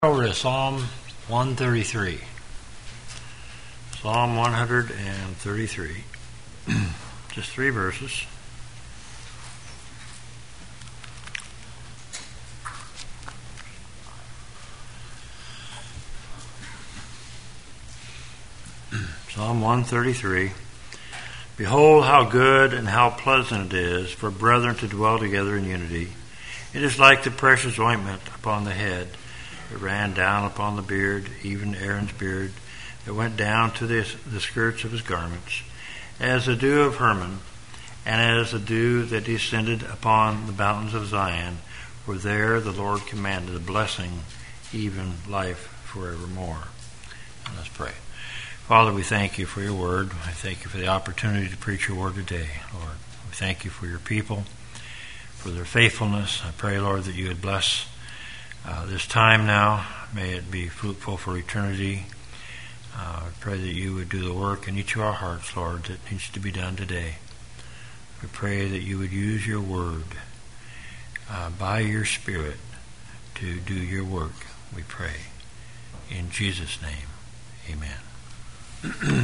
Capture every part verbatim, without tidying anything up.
Over to Psalm one thirty-three. Psalm one thirty-three. Just three verses. Psalm one thirty-three. Behold how good and how pleasant it is for brethren to dwell together in unity. It is like the precious ointment upon the head. It ran down upon the beard, even Aaron's beard. It went down to the, the skirts of his garments, as the dew of Hermon, and as the dew that descended upon the mountains of Zion. For there the Lord commanded a blessing, even life forevermore. And let's pray. Father, we thank you for your word. I thank you for the opportunity to preach your word today, Lord. We thank you for your people, for their faithfulness. I pray, Lord, that you would bless Uh, this time now. May it be fruitful for eternity. Uh, I pray that you would do the work in each of our hearts, Lord, that needs to be done today. We pray that you would use your word uh, by your Spirit to do your work, we pray. In Jesus' name, amen.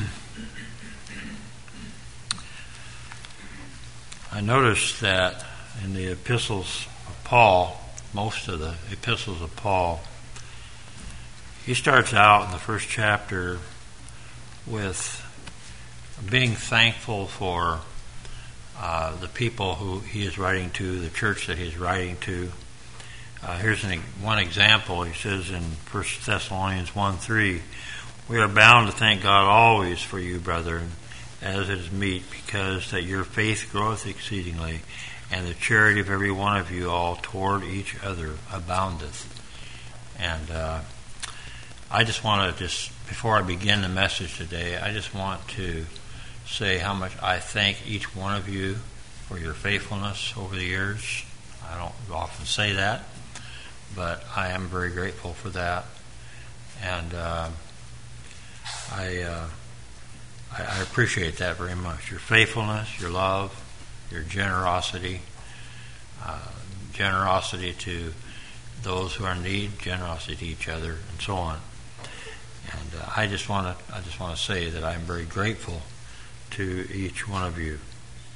I noticed that in the epistles of Paul, most of the epistles of Paul, he starts out in the first chapter with being thankful for uh, the people who he is writing to, the church that he's writing to. Uh, here's an, one example. He says in First Thessalonians one three, we are bound to thank God always for you, brethren, as it is meet, because that your faith groweth exceedingly, and the charity of every one of you all toward each other aboundeth. And uh, I just want to just, before I begin the message today, I just want to say how much I thank each one of you for your faithfulness over the years. I don't often say that, but I am very grateful for that. And uh, I, uh, I I appreciate that very much. Your faithfulness, your love, your generosity, uh, generosity to those who are in need, generosity to each other, and so on. And uh, I just want to I just want to say that I'm very grateful to each one of you.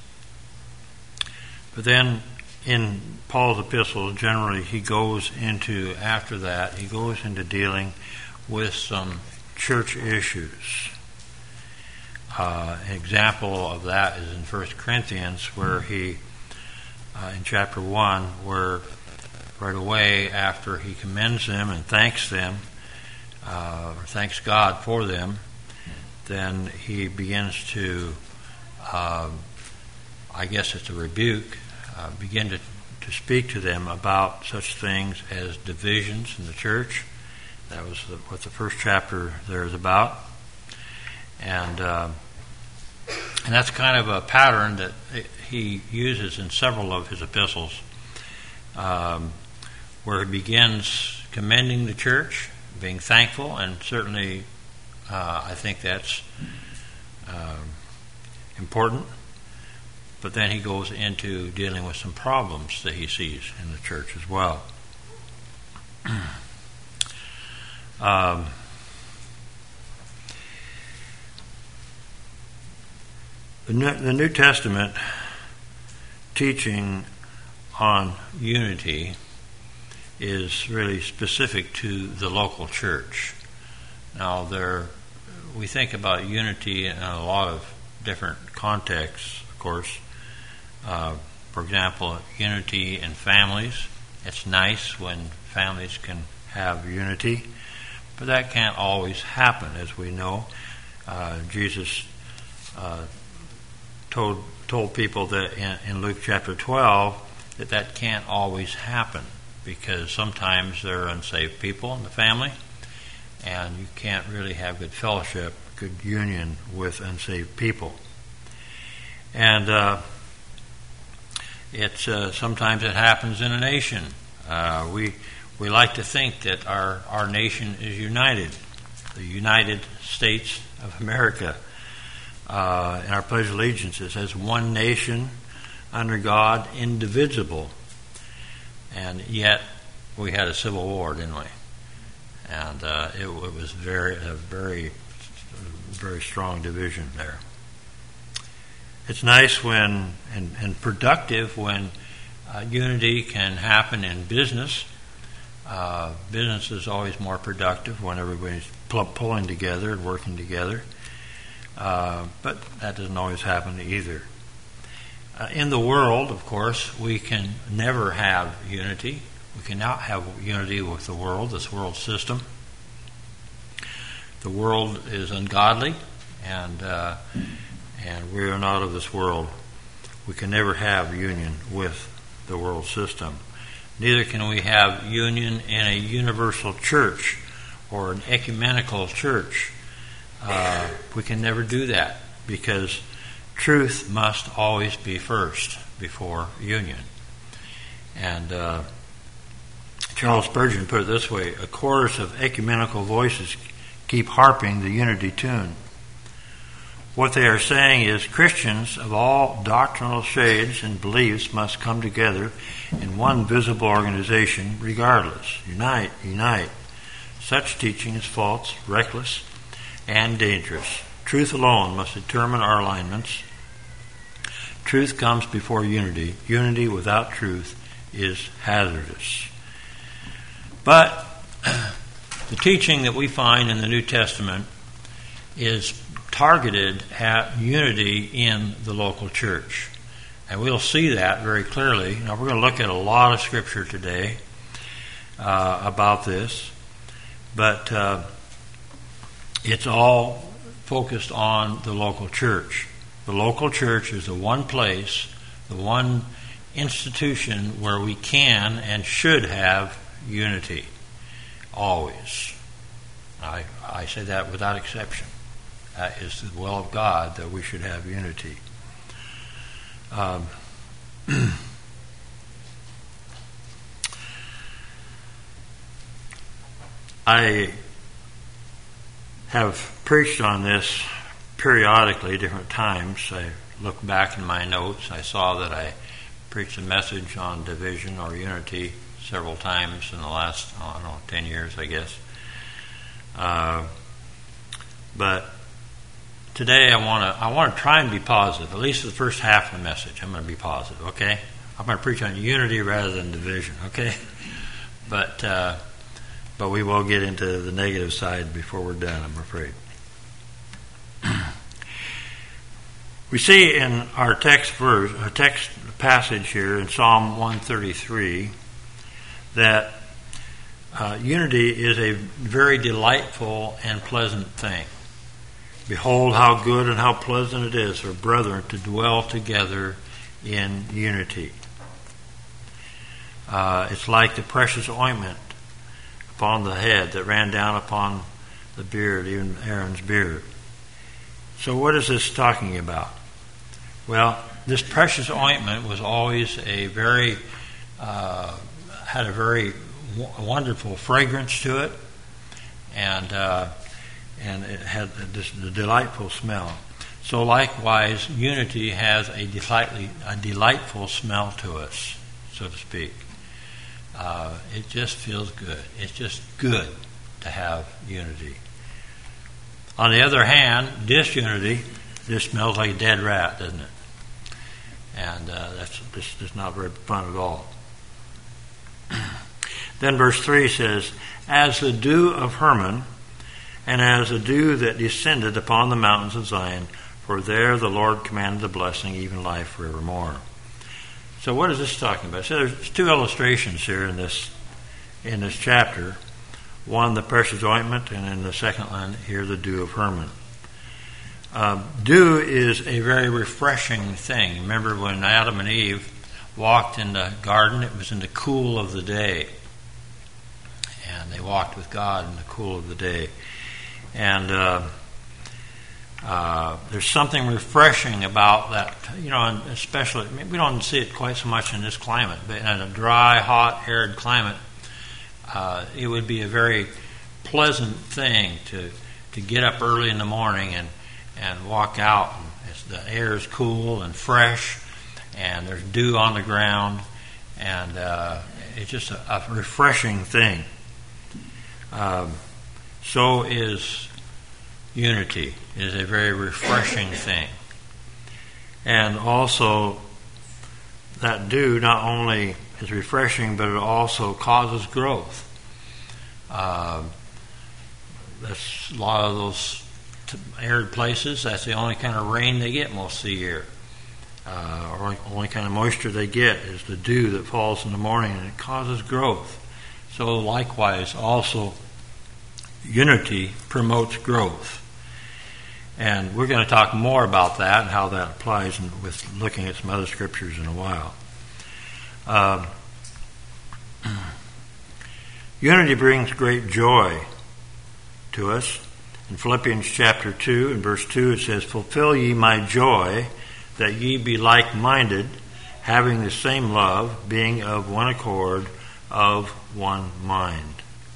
But then in Paul's epistles, generally he goes into, after that, he goes into dealing with some church issues. Uh, an example of that is in First Corinthians, where he, uh, in chapter one, where right away after he commends them and thanks them, uh, or thanks God for them, then he begins to, uh, I guess it's a rebuke, uh, begin to, to speak to them about such things as divisions in the church. That was the, what the first chapter there is about. And uh, and that's kind of a pattern that he uses in several of his epistles, um, where he begins commending the church, being thankful, and certainly uh, I think that's uh, important. But then he goes into dealing with some problems that he sees in the church as well. um, The New Testament teaching on unity is really specific to the local church. Now, there we think about unity in a lot of different contexts, of course. Uh, for example, unity in families. It's nice when families can have unity, but that can't always happen, as we know. Uh, Jesus uh, Told, told people that in, in Luke chapter twelve that that can't always happen, because sometimes there are unsaved people in the family, and you can't really have good fellowship, good union with unsaved people. And uh, it's uh, sometimes it happens in a nation. Uh, we we like to think that our our nation is united, the United States of America. Uh, in our Pledge of Allegiance, it says one nation under God, indivisible. And yet we had a civil war, didn't we? and uh, it, it was very, a very, very strong division there. It's nice when and, and productive when uh, unity can happen in business. Uh, business is always more productive when everybody's pull, pulling together and working together, uh, but that doesn't always happen either. Uh, in the world, of course, we can never have unity. We cannot have unity with the world, this world system. The world is ungodly, and uh, and we are not of this world. We can never have union with the world system. Neither can we have union in a universal church or an ecumenical church. Uh, we can never do that because truth must always be first before union. And uh, Charles Spurgeon put it this way: a chorus of ecumenical voices keep harping the unity tune. What they are saying is Christians of all doctrinal shades and beliefs must come together in one visible organization regardless. Unite, unite. Such teaching is false, reckless, and dangerous. Truth alone must determine our alignments. Truth comes before unity. Unity without truth is hazardous. But the teaching that we find in the New Testament is targeted at unity in the local church. And we'll see that very clearly. Now, we're going to look at a lot of scripture today uh, about this, but uh, it's all focused on the local church. The local church is the one place, the one institution where we can and should have unity, always. I, I say that without exception. That is the will of God that we should have unity. Um, I have preached on this periodically, different times. I looked back in my notes. I saw that I preached a message on division or unity several times in the last, I don't know, ten years, I guess. Uh, but today I want to I want to try and be positive. At least the first half of the message, I'm going to be positive. Okay, I'm going to preach on unity rather than division. Okay, but uh, but we will get into the negative side before we're done, I'm afraid. We see in our text verse, our text passage here in Psalm one thirty-three that uh, unity is a very delightful and pleasant thing. Behold how good and how pleasant it is for brethren to dwell together in unity. Uh, it's like the precious ointment upon the head that ran down upon the beard, even Aaron's beard. So what is this talking about? Well, this precious ointment was always a very, uh, had a very w- wonderful fragrance to it, and uh, and it had this a delightful smell. So likewise, unity has a delightfully a delightful smell to us, so to speak. Uh, it just feels good. It's just good to have unity. On the other hand, disunity just smells like a dead rat, doesn't it? And uh, that's just, just not very fun at all. Then verse three says, as the dew of Hermon, and as the dew that descended upon the mountains of Zion, for there the Lord commanded the blessing, even life forevermore. So what is this talking about? So there's two illustrations here in this in this chapter. One, the precious ointment, and in the second one here, the dew of Hermon. Uh, dew is a very refreshing thing. Remember when Adam and Eve walked in the garden, it was in the cool of the day. And they walked with God in the cool of the day. And uh, uh, there's something refreshing about that, you know, and especially, I mean, we don't see it quite so much in this climate, but in a dry, hot, arid climate, uh, it would be a very pleasant thing to, to get up early in the morning and, and walk out. And it's, the air is cool and fresh, and there's dew on the ground, and uh, it's just a, a refreshing thing. Um, so is unity. It is a very refreshing thing. And also, that dew not only is refreshing, but it also causes growth. Uh, that's a lot of those t- arid places. That's the only kind of rain they get most of the year. Uh, or only kind of moisture they get is the dew that falls in the morning, and it causes growth. So likewise, also, unity promotes growth. And we're going to talk more about that and how that applies in, with looking at some other scriptures in a while. Uh, unity brings great joy to us. In Philippians chapter two, in verse two, it says, "Fulfill ye my joy, that ye be like-minded, having the same love, being of one accord, of one mind."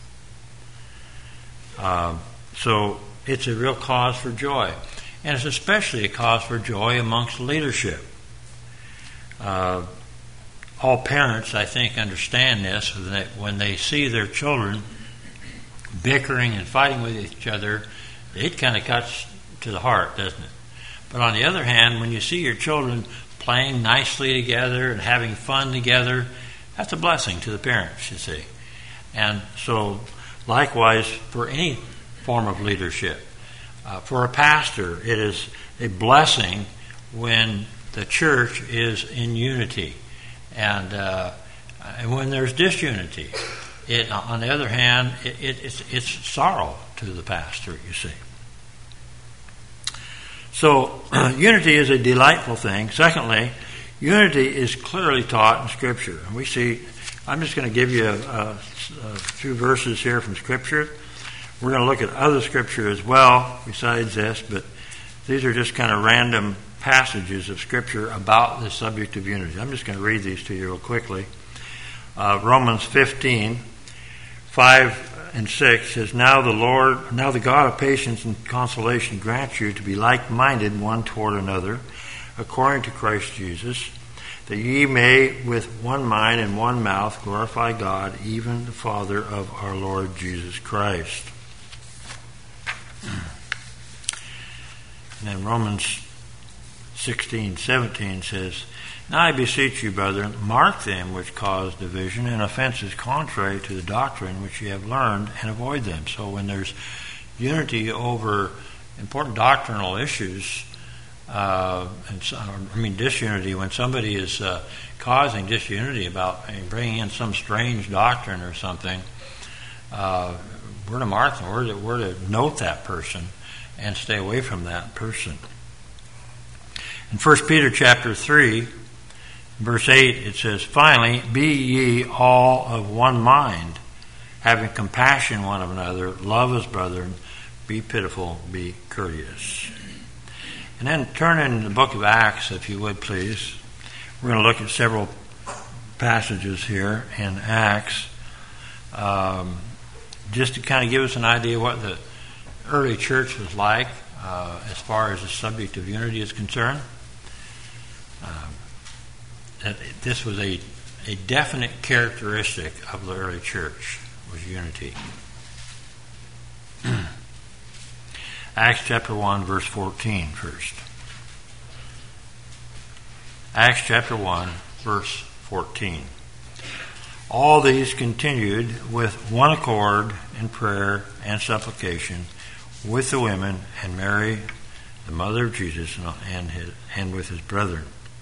Uh, so it's a real cause for joy. And it's especially a cause for joy amongst leadership. Uh, all parents, I think, understand this, that when they see their children bickering and fighting with each other, it kind of cuts to the heart, doesn't it? But on the other hand, when you see your children playing nicely together and having fun together, that's a blessing to the parents, you see. And so, likewise, for any form of leadership, uh, for a pastor, it is a blessing when the church is in unity. And, uh, and when there's disunity, it, on the other hand, it, it, it's, it's sorrow to the pastor, you see. So, uh, unity is a delightful thing. Secondly, unity is clearly taught in Scripture. And we see, I'm just going to give you a, a, a few verses here from Scripture. We're going to look at other Scripture as well besides this, but these are just kind of random passages of Scripture about the subject of unity. I'm just going to read these to you real quickly. Uh, Romans fifteen, five and six says, Now the Lord, now the God of patience and consolation grants you to be like-minded one toward another, according to Christ Jesus, that ye may with one mind and one mouth glorify God, even the Father of our Lord Jesus Christ. And then Romans sixteen, seventeen says, Now I beseech you, brethren, mark them which cause division and offenses contrary to the doctrine which ye have learned, and avoid them. So when there's unity over important doctrinal issues, uh, and so, I mean disunity, when somebody is uh, causing disunity about I mean, bringing in some strange doctrine or something, uh, we're to mark them. We're to, we're to note that person and stay away from that person. In First Peter chapter three, verse eight, it says, Finally, be ye all of one mind, having compassion one of another, love as brethren, be pitiful, be courteous. And then turn in the book of Acts, if you would, please. We're going to look at several passages here in Acts, um, just to kind of give us an idea of what the early church was like uh, as far as the subject of unity is concerned. Um, that this was a, a definite characteristic of the early church, was unity. Acts chapter one, verse fourteen first. Acts chapter one, verse fourteen. All these continued with one accord in prayer and supplication with the women and Mary, the mother of Jesus, and his, and with his brethren.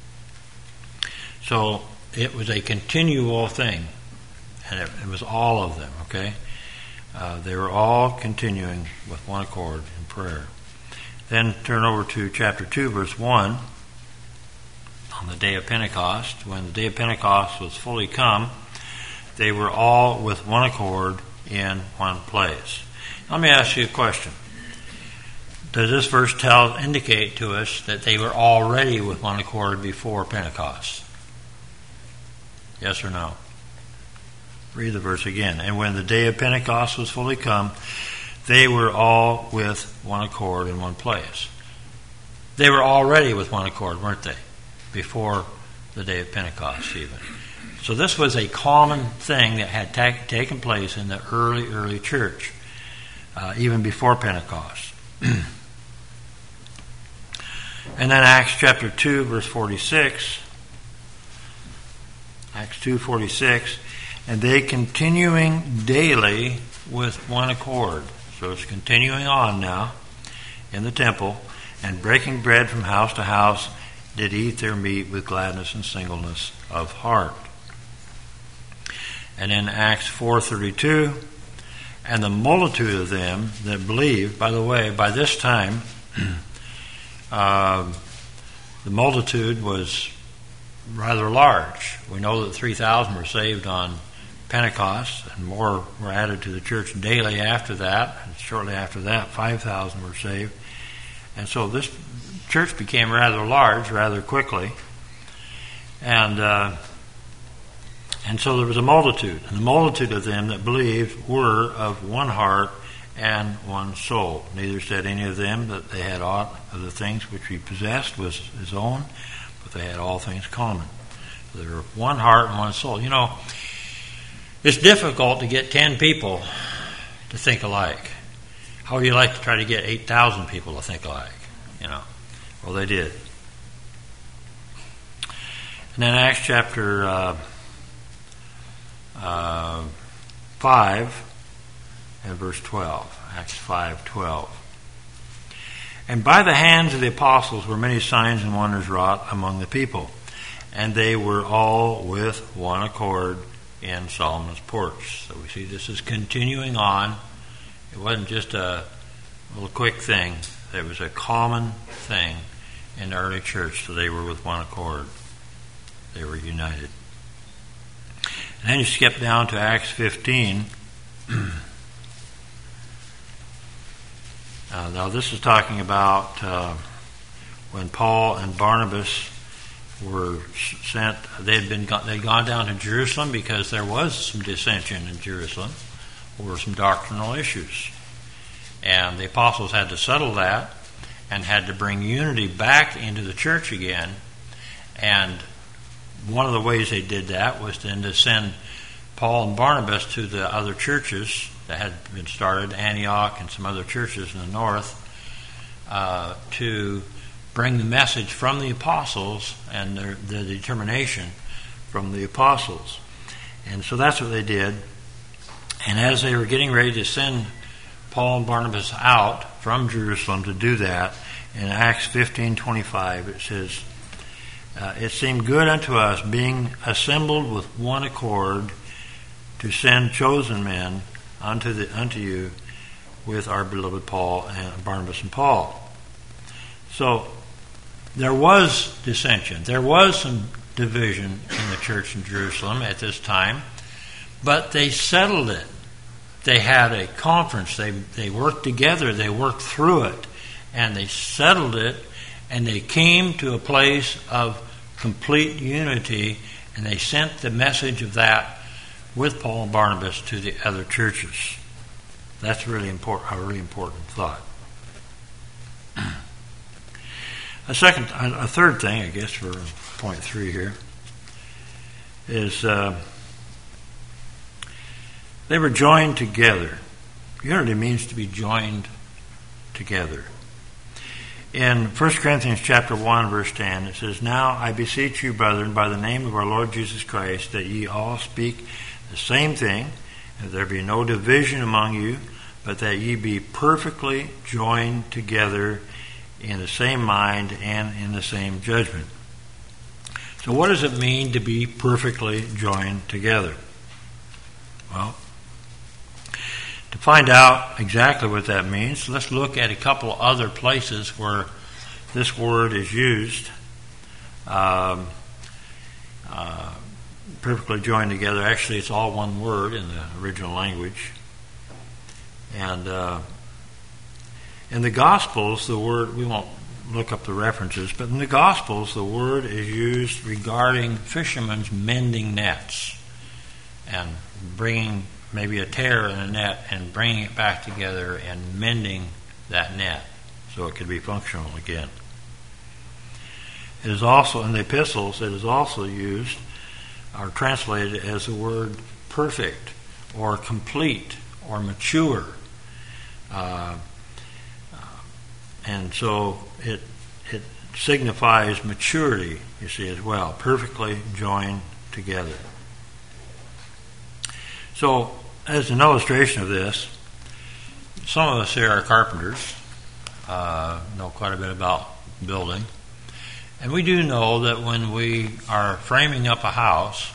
So it was a continual thing, and it, it was all of them, okay? Uh, they were all continuing with one accord in prayer. Then turn over to chapter two, verse one. On the day of Pentecost, when the day of Pentecost was fully come, they were all with one accord in one place. Let me ask you a question. Does this verse tell, indicate to us that they were already with one accord before Pentecost? Yes or no? Read the verse again. And when the day of Pentecost was fully come, they were all with one accord in one place. They were already with one accord, weren't they? Before the day of Pentecost even. So this was a common thing that had ta- taken place in the early, early church. uh, even before Pentecost. And then Acts chapter two, verse forty-six. Acts two forty-six. And they continuing daily with one accord. So it's continuing on now in the temple. And breaking bread from house to house, did eat their meat with gladness and singleness of heart. And in Acts four thirty-two, and the multitude of them that believed, by the way, by this time, uh, the multitude was rather large. We know that three thousand were saved on Pentecost, and more were added to the church daily after that, and shortly after that, five thousand were saved. And so this church became rather large rather quickly, and uh, and so there was a multitude, and the multitude of them that believed were of one heart and one soul. Neither said any of them that they had aught of the things which he possessed was his own, but they had all things common. So they were one heart and one soul. You know, it's difficult to get ten people to think alike. How would you like to try to get eight thousand people to think alike? You know, well, they did. And then Acts chapter uh, uh, five and verse twelve. Acts five twelve. And by the hands of the apostles were many signs and wonders wrought among the people, and they were all with one accord in Solomon's porch. So we see this is continuing on. It wasn't just a little quick thing. It was a common thing in the early church. So they were with one accord. They were united. And then you skip down to Acts fifteen. uh, now this is talking about uh, when Paul and Barnabas were sent. They had been they'd gone down to Jerusalem because there was some dissension in Jerusalem over some doctrinal issues. And the apostles had to settle that and had to bring unity back into the church again. And one of the ways they did that was then to send Paul and Barnabas to the other churches that had been started, Antioch and some other churches in the north, uh, to bring the message from the apostles and their, the determination from the apostles. And so that's what they did. And as they were getting ready to send Paul and Barnabas out from Jerusalem to do that, in Acts fifteen twenty-five it says, uh, it seemed good unto us, being assembled with one accord, to send chosen men unto the unto you with our beloved Paul and Barnabas and Paul. So there was dissension. There was some division in the church in Jerusalem at this time, but they settled it. They had a conference. They they worked together. They worked through it, and they settled it, and they came to a place of complete unity, and they sent the message of that with Paul and Barnabas to the other churches. That's really important. A really important thought. A second, a third thing, I guess, for point three here is uh, they were joined together. Unity means to be joined together. In First Corinthians chapter one, verse ten, it says, "Now I beseech you, brethren, by the name of our Lord Jesus Christ, that ye all speak the same thing, that there be no division among you, but that ye be perfectly joined together in the same mind and in the same judgment." So what does it mean to be perfectly joined together? Well, to find out exactly what that means, let's look at a couple other places where this word is used. Um, uh, perfectly joined together. Actually, it's all one word in the original language. And uh, in the Gospels, the word, we won't look up the references, but in the Gospels, the word is used regarding fishermen's mending nets and bringing maybe a tear in a net and bringing it back together and mending that net so it could be functional again. It is also, in the epistles, it is also used or translated as the word perfect or complete or mature. Uh, and so it it signifies maturity, you see, as well, perfectly joined together. So, as an illustration of this, some of us here are carpenters, uh, know quite a bit about building, and we do know that when we are framing up a house,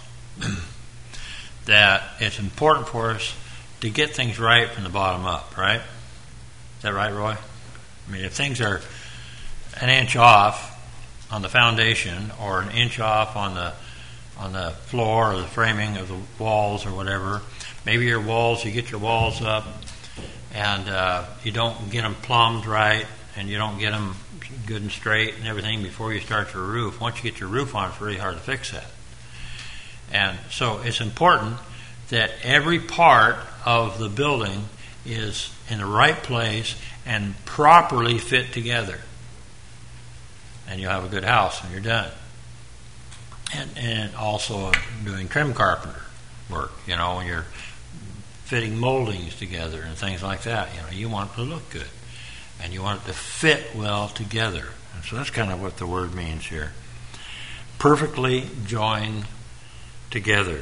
that it's important for us to get things right from the bottom up, right? Is that right, Roy? I mean, if things are an inch off on the foundation or an inch off on the on the floor or the framing of the walls or whatever, maybe your walls, you get your walls up and uh, you don't get them plumbed right and you don't get them good and straight and everything before you start your roof. Once you get your roof on, it's really hard to fix that. And so it's important that every part of the building is in the right place and properly fit together. And you'll have a good house when you're done. And, and also doing trim carpenter work, you know, when you're fitting moldings together and things like that, you know, you want it to look good. And you want it to fit well together. And so that's kind of what the word means here. Perfectly joined together.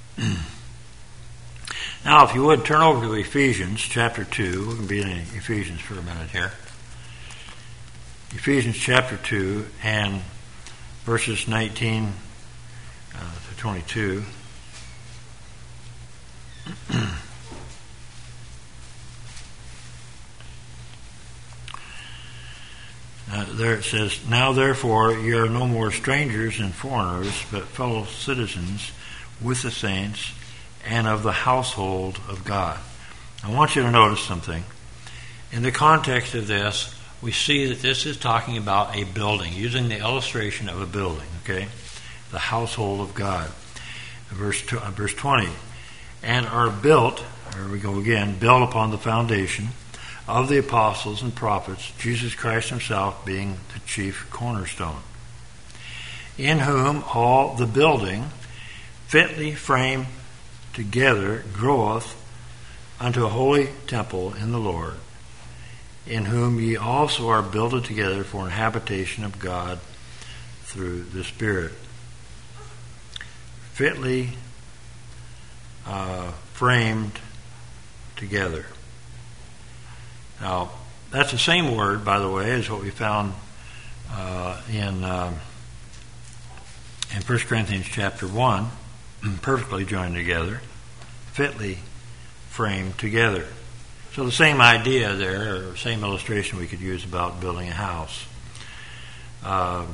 Now, if you would, turn over to Ephesians chapter two. We're going to be in Ephesians for a minute here. Ephesians chapter two and verses nineteen uh, to twenty-two. Uh, there it says, "Now therefore ye are no more strangers and foreigners, but fellow citizens with the saints and of the household of God." I want you to notice something. In the context of this, we see that this is talking about a building, using the illustration of a building, okay? The household of God. Verse, two, uh, verse twenty, "And are built," here we go again, "built upon the foundation of the apostles and prophets, Jesus Christ himself being the chief cornerstone, in whom all the building fitly framed together groweth unto a holy temple in the Lord, in whom ye also are builded together for an habitation of God through the Spirit." Fitly uh, framed together. Now, that's the same word, by the way, as what we found uh, in uh, in First Corinthians chapter one, perfectly joined together, fitly framed together. So the same idea there, or same illustration we could use about building a house. Uh,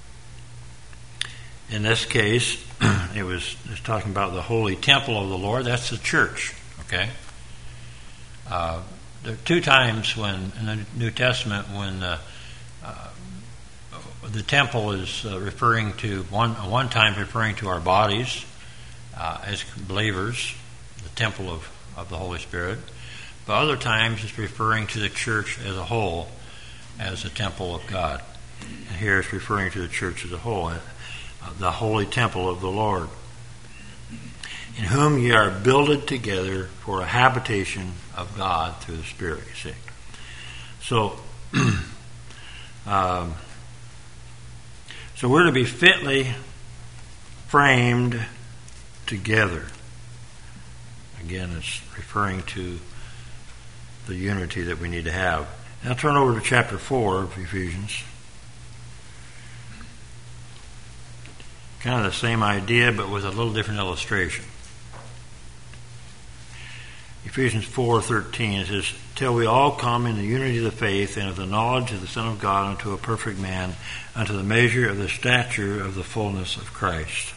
in this case, it was, it was talking about the holy temple of the Lord. That's the church, okay? Uh, there are two times when in the New Testament when uh, uh, the temple is uh, referring to, one one time referring to our bodies uh, as believers, the temple of, of the Holy Spirit. But other times it's referring to the church as a whole as the temple of God. And here it's referring to the church as a whole, uh, the holy temple of the Lord, in whom ye are builded together for a habitation of God through the Spirit, you see. So, um, so we're to be fitly framed together. Again, it's referring to the unity that we need to have. Now turn over to chapter four of Ephesians. Kind of the same idea, but with a little different illustration. Ephesians four thirteen, it says, "Till we all come in the unity of the faith and of the knowledge of the Son of God unto a perfect man, unto the measure of the stature of the fullness of Christ."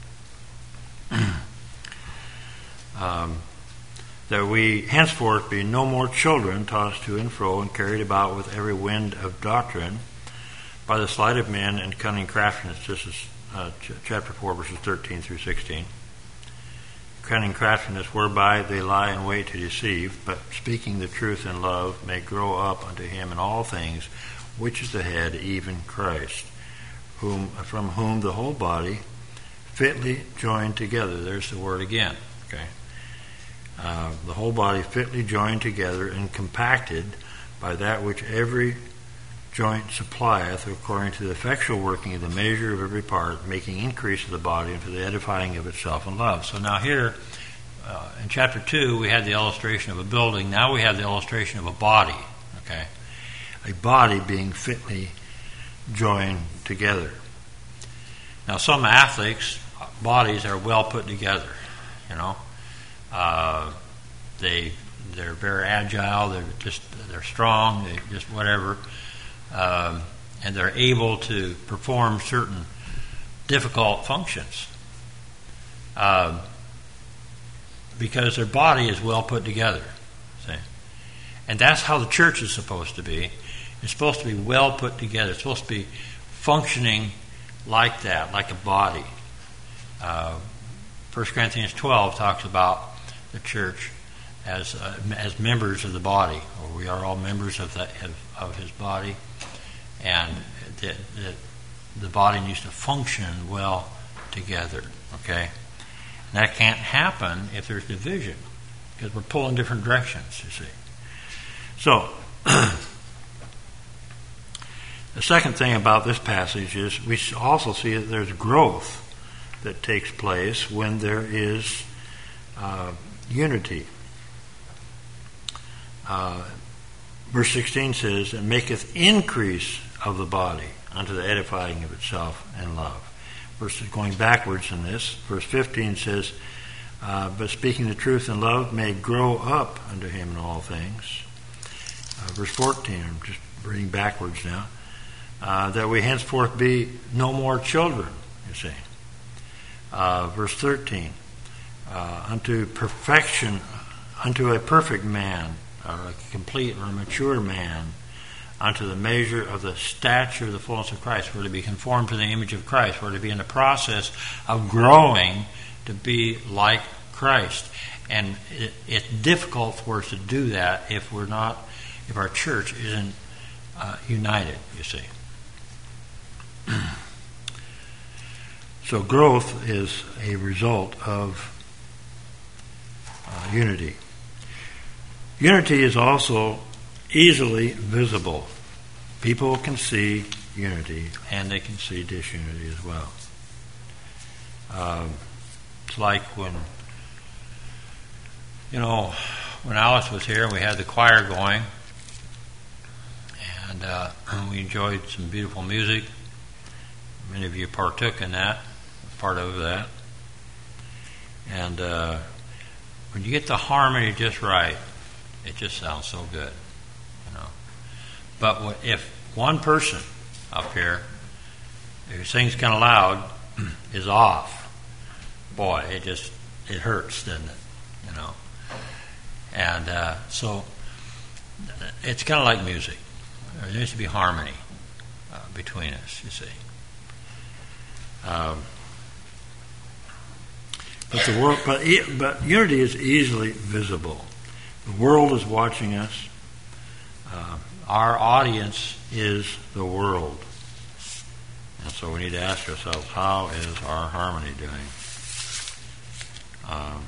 um, that we henceforth be no more children, tossed to and fro and carried about with every wind of doctrine, by the sleight of men and cunning craftiness. This is uh, ch- chapter four, verses thirteen through sixteen. Cunning craftiness, whereby they lie in wait to deceive, but speaking the truth in love, may grow up unto him in all things, which is the head, even Christ, whom from whom the whole body fitly joined together. There's the word again. Okay. Uh, the whole body fitly joined together and compacted by that which every joint supplieth, according to the effectual working of the measure of every part, making increase of the body and for the edifying of itself in love. So now here, uh, in chapter two, we had the illustration of a building. Now we have the illustration of a body. Okay, a body being fitly joined together. Now, some athletes' bodies are well put together. You know, uh, they they're very agile. They're just they're strong. They just whatever. Um, and they're able to perform certain difficult functions um, because their body is well put together. See? And that's how the church is supposed to be. It's supposed to be well put together. It's supposed to be functioning like that, like a body. Uh, First Corinthians twelve talks about the church as uh, as members of the body, or we are all members of the, of, of His body. And that, that the body needs to function well together, okay? And that can't happen if there's division, because we're pulling different directions, you see. So, the second thing about this passage is we also see that there's growth that takes place when there is uh, unity. Uh, verse sixteen says, "And maketh increase of the body unto the edifying of itself in love." Verse going backwards in this, verse fifteen says, uh, "But speaking the truth in love may grow up unto him in all things." Uh, verse fourteen, I'm just reading backwards now, uh, "that we henceforth be no more children," you see. Uh, verse thirteen, uh, "unto perfection, unto a perfect man," or a complete or a mature man, "unto the measure of the stature of the fullness of Christ." We're to be conformed to the image of Christ. We're to be in the process of growing to be like Christ. And it, it's difficult for us to do that if we're not, if our church isn't uh, united, you see. So growth is a result of uh, unity. Unity is also easily visible. People can see unity, and they can see disunity as well. Um, it's like when, you know, when Alice was here, we had the choir going, and uh, we enjoyed some beautiful music. Many of you partook in that, part of that. And uh, when you get the harmony just right, it just sounds so good, you know. But if one person up here who sings kind of loud is off, boy, it just it hurts, doesn't it? You know. And uh, so it's kind of like music. There needs to be harmony uh, between us, you see. Um, but the world, but but unity is easily visible. The world is watching us. Uh, our audience is the world, and so we need to ask ourselves: how is our harmony doing? Um,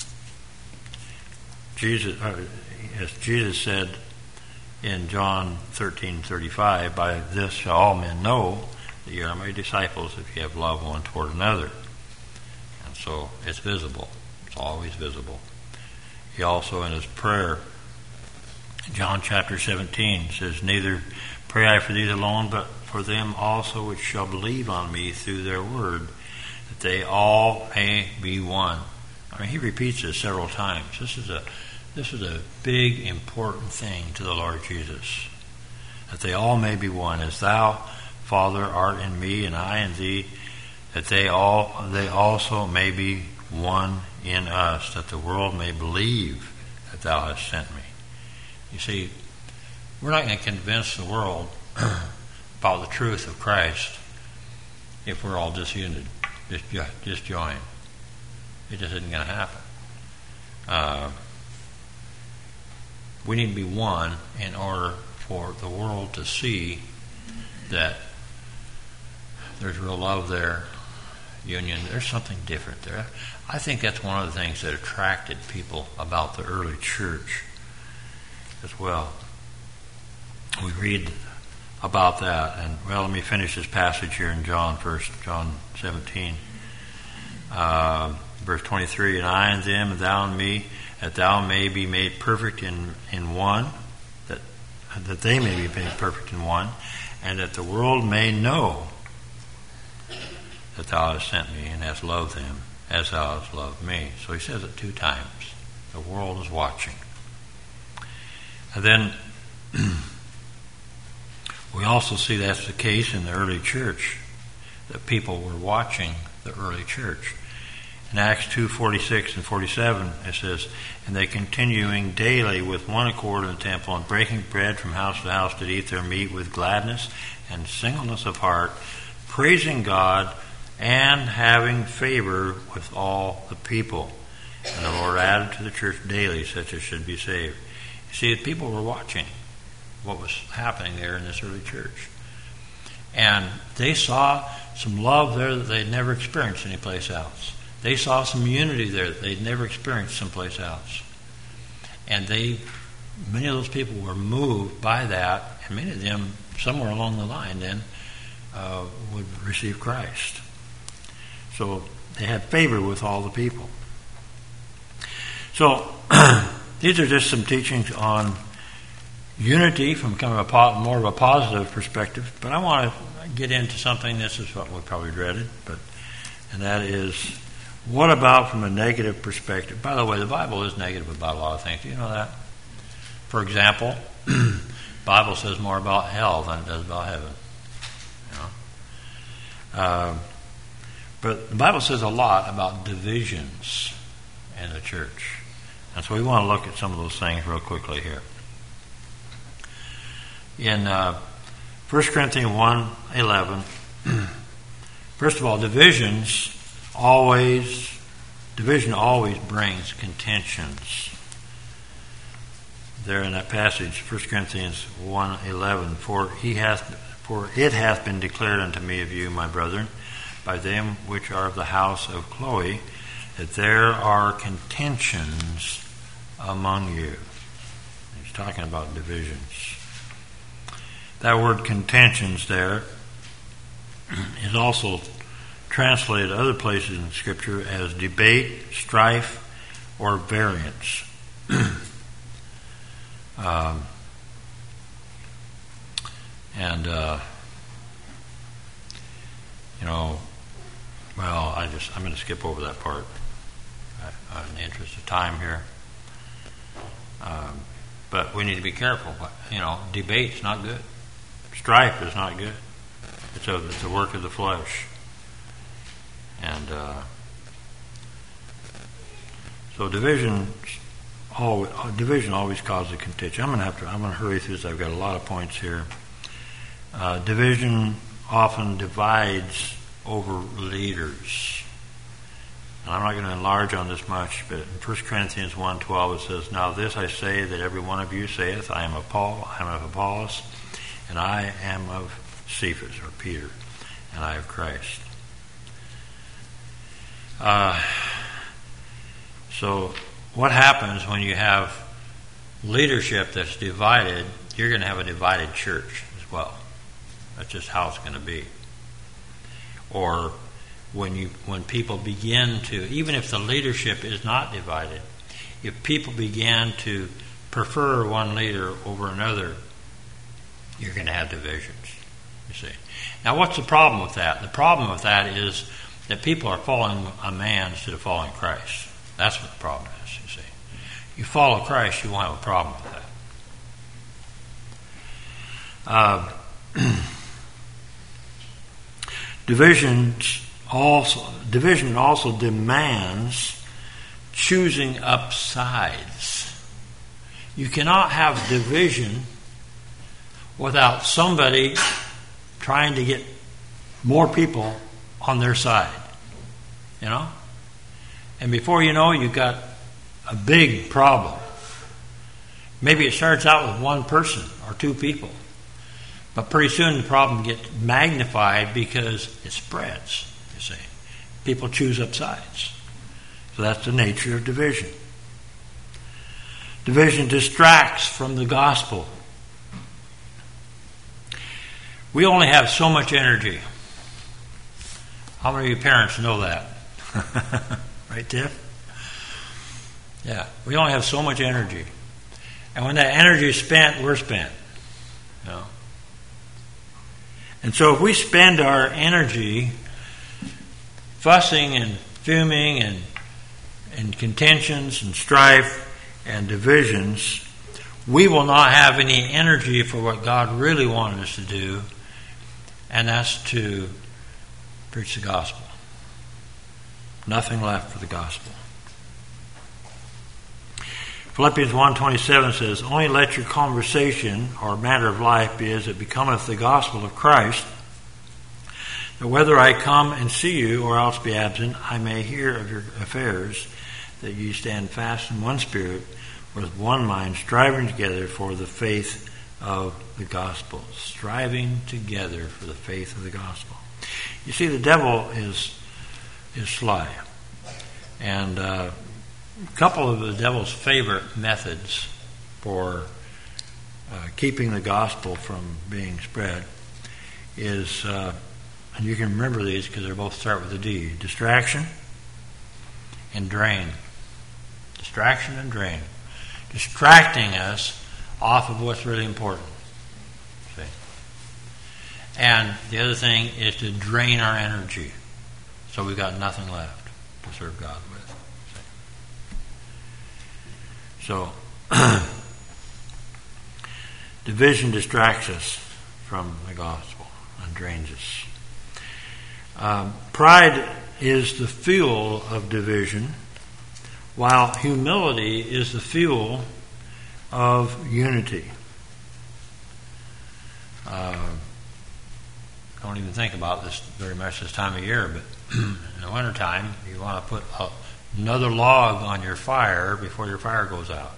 Jesus, uh, as Jesus said in John thirteen thirty-five, "By this shall all men know that you are my disciples, if you have love one toward another." And so it's visible. It's always visible. He also, in his prayer, John chapter seventeen, says, "Neither pray I for these alone, but for them also which shall believe on me through their word, that they all may be one." I mean, he repeats this several times. This is a this is a big, important thing to the Lord Jesus. That they all may be one, as thou, Father, art in me, and I in thee, that they all they also may be one in us, that the world may believe that thou hast sent me. You see, we're not going to convince the world about the truth of Christ if we're all disuned, disjoined. It just isn't going to happen. Uh, we need to be one in order for the world to see that there's real love there, union. There's something different there. I think that's one of the things that attracted people about the early church as well. We read about that, and well, let me finish this passage here in John first, John seventeen, uh, verse twenty-three. And I and them, and thou and me, that thou may be made perfect in, in one, that that they may be made perfect in one, and that the world may know that thou hast sent me and hast loved them as thou hast loved me. So he says it two times. The world is watching. And then we also see that's the case in the early church, that people were watching the early church. In Acts two forty-six and forty-seven, it says, and they continuing daily with one accord in the temple, and breaking bread from house to house, did eat their meat with gladness and singleness of heart, praising God and having favor with all the people. And the Lord added to the church daily such as should be saved. You see, people were watching what was happening there in this early church. And they saw some love there that they'd never experienced anyplace else. They saw some unity there that they'd never experienced someplace else. And they, many of those people were moved by that, and many of them, somewhere along the line then, uh, would receive Christ. So they had favor with all the people. So these are just some teachings on unity from kind of a po- more of a positive perspective. But I want to get into something. This is what we probably dreaded, but and that is, what about from a negative perspective? By the way, the Bible is negative about a lot of things. Do you know that? For example, the Bible says more about hell than it does about heaven. You know? Uh, but the Bible says a lot about divisions in the church. And so we want to look at some of those things real quickly here. In uh, First Corinthians one eleven, first of all, divisions always, division always brings contentions. There in that passage, First Corinthians one eleven, for he hath, for it hath been declared unto me of you, my brethren, by them which are of the house of Chloe, that there are contentions among you. He's talking about divisions. That word contentions there is also translated other places in Scripture as debate, strife, or variance. um, and, uh, you know, well, I just, I'm going to skip over that part uh, in the interest of time here. Um, but we need to be careful. You know, debate's not good. Strife is not good. It's a, it's a work of the flesh. And uh, so division always, division always causes a contention. I'm going to have to. I'm going to hurry through this. I've got a lot of points here. Uh, division often divides over leaders. And I'm not going to enlarge on this much, but in First Corinthians one twelve it says, now this I say, that every one of you saith, I am of Paul, I am of Apollos, and I am of Cephas, or Peter, and I of Christ. Uh, so what happens when you have leadership that's divided? You're going to have a divided church as well. That's just how it's going to be. Or when you when people begin to, even if the leadership is not divided, if people begin to prefer one leader over another, you're going to have divisions, you see. Now, what's the problem with that? The problem with that is that people are following a man instead of following Christ. That's what the problem is, you see. You follow Christ, you won't have a problem with that. Uh, divisions also, division also demands choosing up sides. You cannot have division without somebody trying to get more people on their side, you know? And before you know it, you've got a big problem. Maybe it starts out with one person or two people, but pretty soon the problem gets magnified because it spreads, you see. People choose up sides. So that's the nature of division. Division distracts from the gospel. We only have so much energy. How many of you parents know that? Right, Tiff? Yeah, we only have so much energy. And when that energy is spent, we're spent. You know? And so if we spend our energy fussing and fuming and, and contentions and strife and divisions, we will not have any energy for what God really wanted us to do, and that's to preach the gospel. Nothing left for the gospel. Philippians one twenty-seven says, "Only let your conversation or matter of life be as it becometh the gospel of Christ, that whether I come and see you or else be absent, I may hear of your affairs, that ye stand fast in one spirit, with one mind, striving together for the faith of the gospel." Striving together for the faith of the gospel. You see, the devil is is sly. And uh, a couple of the devil's favorite methods for uh, keeping the gospel from being spread is, uh, and you can remember these because they both start with a D, distraction and drain. Distraction and drain. Distracting us off of what's really important. See? And the other thing is to drain our energy, so we've got nothing left to serve God with. See? So, division distracts us from the gospel and drains us. Um, pride is the fuel of division, while humility is the fuel of unity. Uh, don't even think about this very much this time of year, but in the wintertime, you want to put a, another log on your fire before your fire goes out.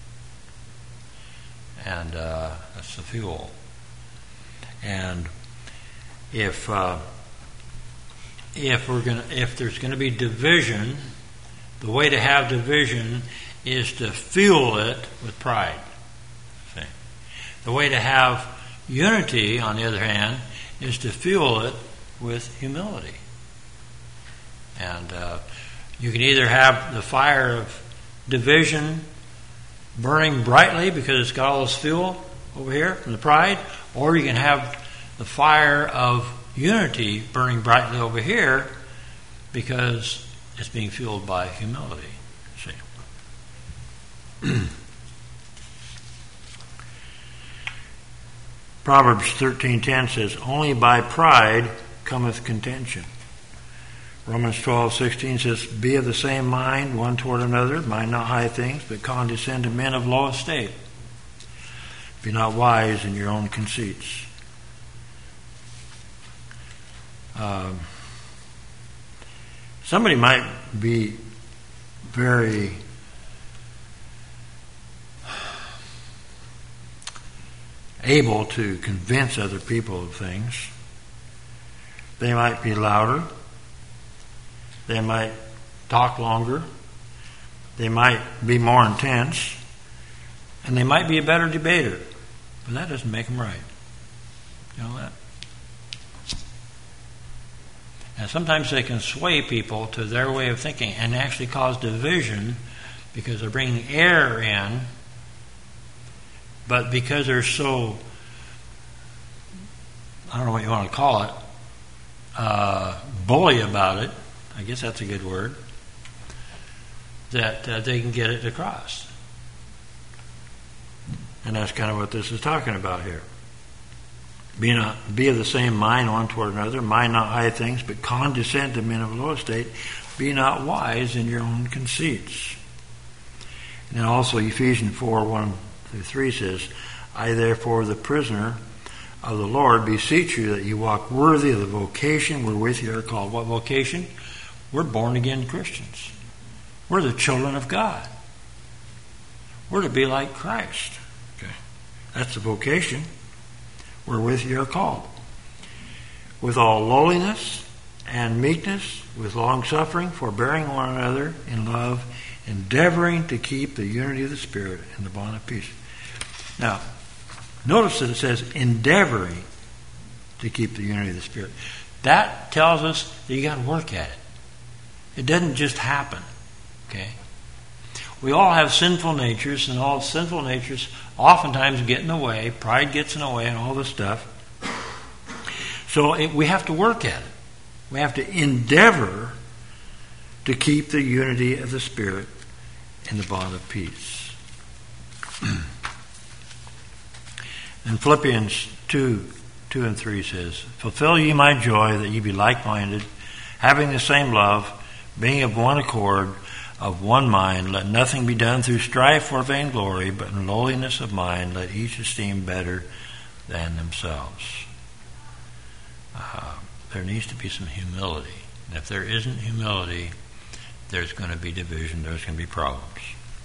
And uh, that's the fuel. And if uh, if we're gonna if there's going to be division, the way to have division is to fuel it with pride. See? The way to have unity, on the other hand, is to fuel it with humility. And uh, you can either have the fire of division burning brightly because it's got all this fuel over here from the pride, or you can have the fire of unity burning brightly over here because it's being fueled by humility. See? Proverbs thirteen ten says, "Only by pride cometh contention." Romans twelve sixteen says, "Be of the same mind one toward another, mind not high things, but condescend to men of low estate. Be not wise in your own conceits." Um, somebody might be very able to convince other people of things. They might be louder. They might talk longer. They might be more intense. And they might be a better debater. But that doesn't make them right. You know that? And sometimes they can sway people to their way of thinking and actually cause division because they're bringing error in. But because they're so, I don't know what you want to call it, uh, bully about it, I guess that's a good word, that uh, they can get it across. And that's kind of what this is talking about here. Be not be of the same mind one toward another, mind not high things, but condescend to men of low estate. Be not wise in your own conceits. And then also Ephesians four, one through three says, "I therefore, the prisoner of the Lord, beseech you that you walk worthy of the vocation wherewith you are called." What vocation? We're born again Christians. We're the children of God. We're to be like Christ. Okay, that's the vocation wherewith you are called. With all lowliness and meekness, with long-suffering, forbearing one another in love, endeavoring to keep the unity of the Spirit in the bond of peace. Now, notice that it says endeavoring to keep the unity of the Spirit. That tells us that you got to work at it. It doesn't just happen. Okay? We all have sinful natures, and all sinful natures oftentimes get in the way. Pride gets in the way and all this stuff. So it, we have to work at it. We have to endeavor to keep the unity of the Spirit in the bond of peace. And Philippians two, two and three says, "Fulfill ye my joy, that ye be like-minded, having the same love, being of one accord, of one mind. Let nothing be done through strife or vainglory, but in lowliness of mind let each esteem better than themselves." Uh, there needs to be some humility. And if there isn't humility, there's going to be division, there's going to be problems.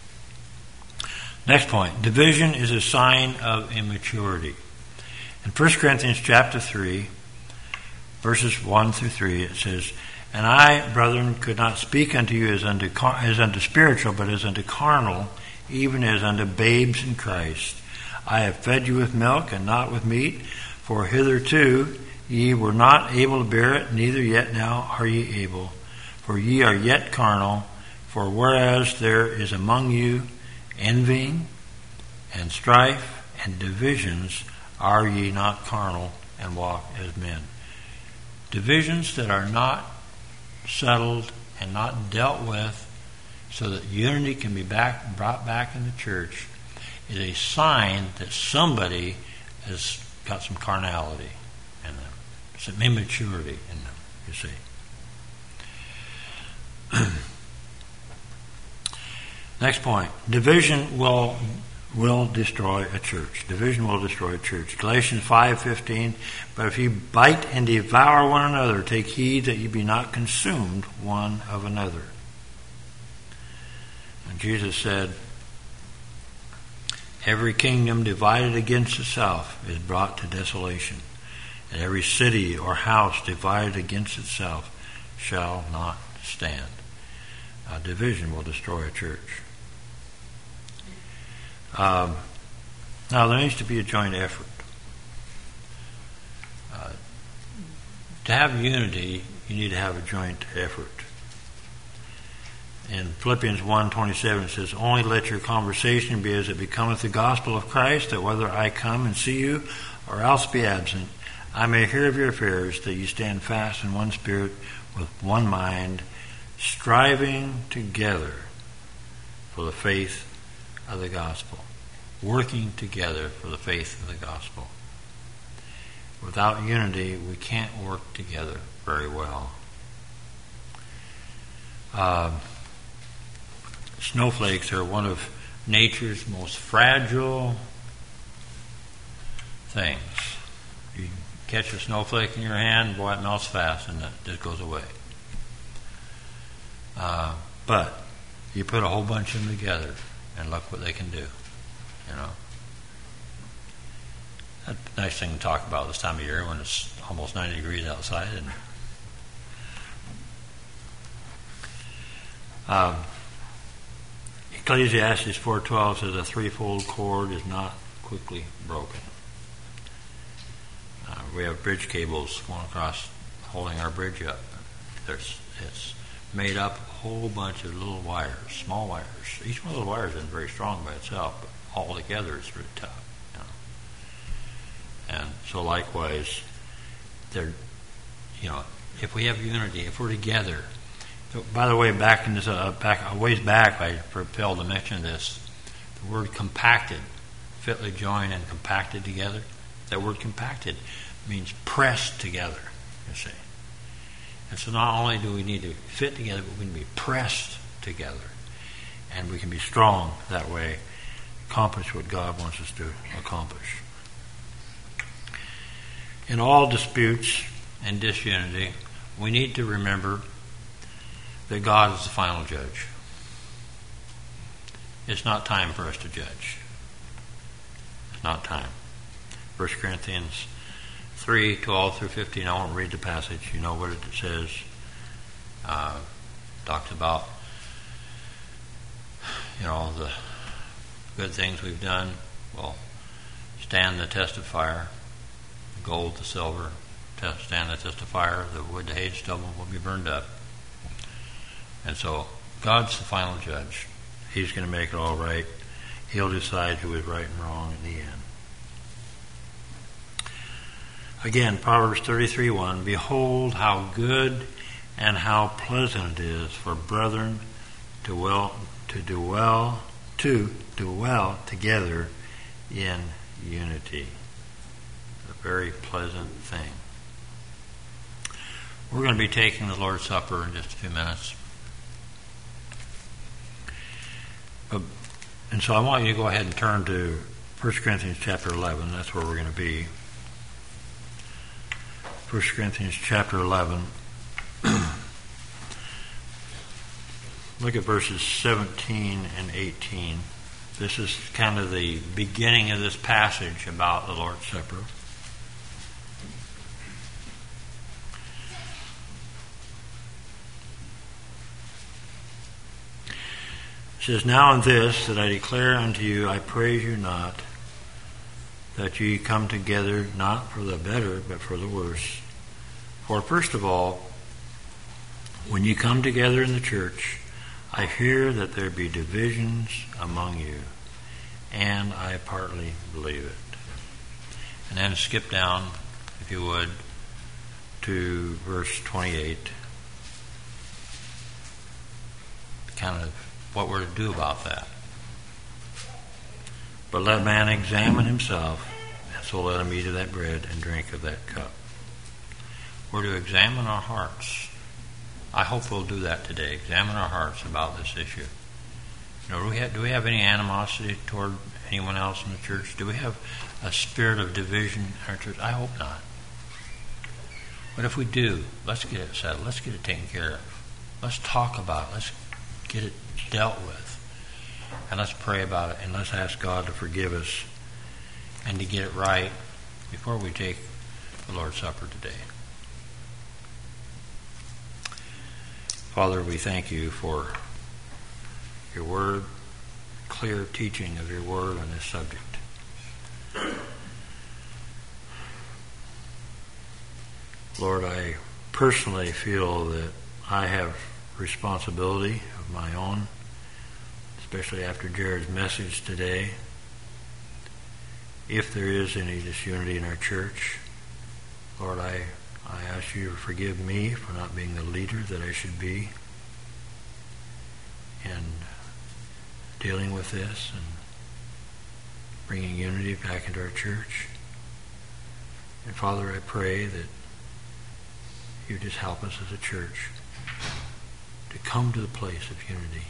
Next point, division is a sign of immaturity. In First Corinthians chapter three, verses one through three, it says, "And I, brethren, could not speak unto you as unto, as unto spiritual, but as unto carnal, even as unto babes in Christ. I have fed you with milk and not with meat, for hitherto ye were not able to bear it, neither yet now are ye able. For ye are yet carnal, for whereas there is among you envying and strife and divisions, are ye not carnal and walk as men?" Divisions that are not settled and not dealt with so that unity can be back, brought back in the church is a sign that somebody has got some carnality in them, some immaturity in them, you see. Next point, division will will destroy a church. Division will destroy a church. Galatians five fifteen, "But if ye bite and devour one another, take heed that ye be not consumed one of another." And Jesus said, "Every kingdom divided against itself is brought to desolation, and every city or house divided against itself shall not stand." Uh, division will destroy a church. Um, now, there needs to be a joint effort. Uh, to have unity, you need to have a joint effort. In Philippians one twenty-seven, it says, "Only let your conversation be as it becometh the gospel of Christ, that whether I come and see you, or else be absent, I may hear of your affairs, that ye stand fast in one spirit, with one mind, striving together for the faith of the gospel." Working together for the faith of the gospel. Without unity, we can't work together very well. Uh, snowflakes are one of nature's most fragile things. You catch a snowflake in your hand, boy, it melts fast and it just goes away. Uh, but you put a whole bunch of them together and look what they can do. You know, that's a nice thing to talk about this time of year when it's almost ninety degrees outside. And um, Ecclesiastes four twelve says, "A threefold cord is not quickly broken." Uh, we have bridge cables going across, holding our bridge up. There's, it's made up of a whole bunch of little wires, small wires. Each one of those wires isn't very strong by itself, but all together it's really tough. You know? And so likewise, there, you know, if we have unity, if we're together. So, by the way, back in this, uh, back a ways back, I failed to mention this. The word compacted, fitly joined and compacted together. That word compacted means pressed together. You see. And so not only do we need to fit together, but we can be pressed together. And we can be strong that way, accomplish what God wants us to accomplish. In all disputes and disunity, we need to remember that God is the final judge. It's not time for us to judge. It's not time. First Corinthians three, twelve through fifteen, I won't read the passage. You know what it says. Uh, talks about, you know, the good things we've done. Well, stand the test of fire. The gold, the silver, test, stand the test of fire. The wood, the hay, the stubble will be burned up. And so God's the final judge. He's going to make it all right. He'll decide who is right and wrong in the end. Again, Proverbs thirty-three one, behold how good and how pleasant it is for brethren to well to dwell to dwell together in unity. A very pleasant thing. We're going to be taking the Lord's Supper in just a few minutes. But, and so I want you to go ahead and turn to First Corinthians chapter eleven. That's where we're going to be. First Corinthians chapter eleven. Look at verses seventeen and eighteen. This is kind of the beginning of this passage about the Lord's Supper. It says, now in this that I declare unto you, I praise you not, that ye come together not for the better, but for the worse. For first of all, when you come together in the church, I hear that there be divisions among you, and I partly believe it. And then skip down, if you would, to verse twenty-eight. Kind of what we're to do about that. But let man examine himself, and so let him eat of that bread and drink of that cup. We're to examine our hearts. I hope we'll do that today. Examine our hearts about this issue. You know, do we have, do we have any animosity toward anyone else in the church? Do we have a spirit of division in our church? I hope not. But if we do, let's get it settled. Let's get it taken care of. Let's talk about it. Let's get it dealt with. And let's pray about it. And let's ask God to forgive us and to get it right before we take the Lord's Supper today. Father, we thank you for your word, clear teaching of your word on this subject. Lord, I personally feel that I have responsibility of my own, especially after Jared's message today. If there is any disunity in our church, Lord, I, I ask you to forgive me for not being the leader that I should be in dealing with this and bringing unity back into our church. And Father, I pray that you just help us as a church to come to the place of unity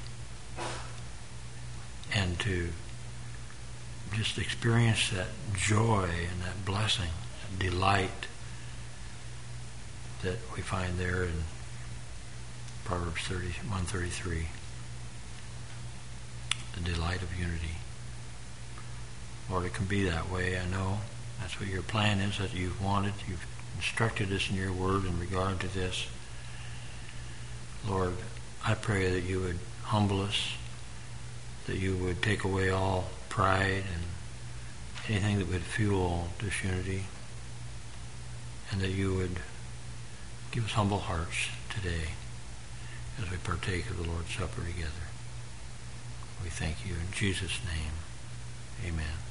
and to just experience that joy and that blessing, that delight that we find there in Proverbs thirty-one thirty-three. The delight of unity. Lord, it can be that way, I know. That's what your plan is, that you've wanted. You've instructed us in your word in regard to this. Lord, I pray that you would humble us, that you would take away all pride and anything that would fuel disunity, and that you would give us humble hearts today as we partake of the Lord's Supper together. We thank you in Jesus' name. Amen.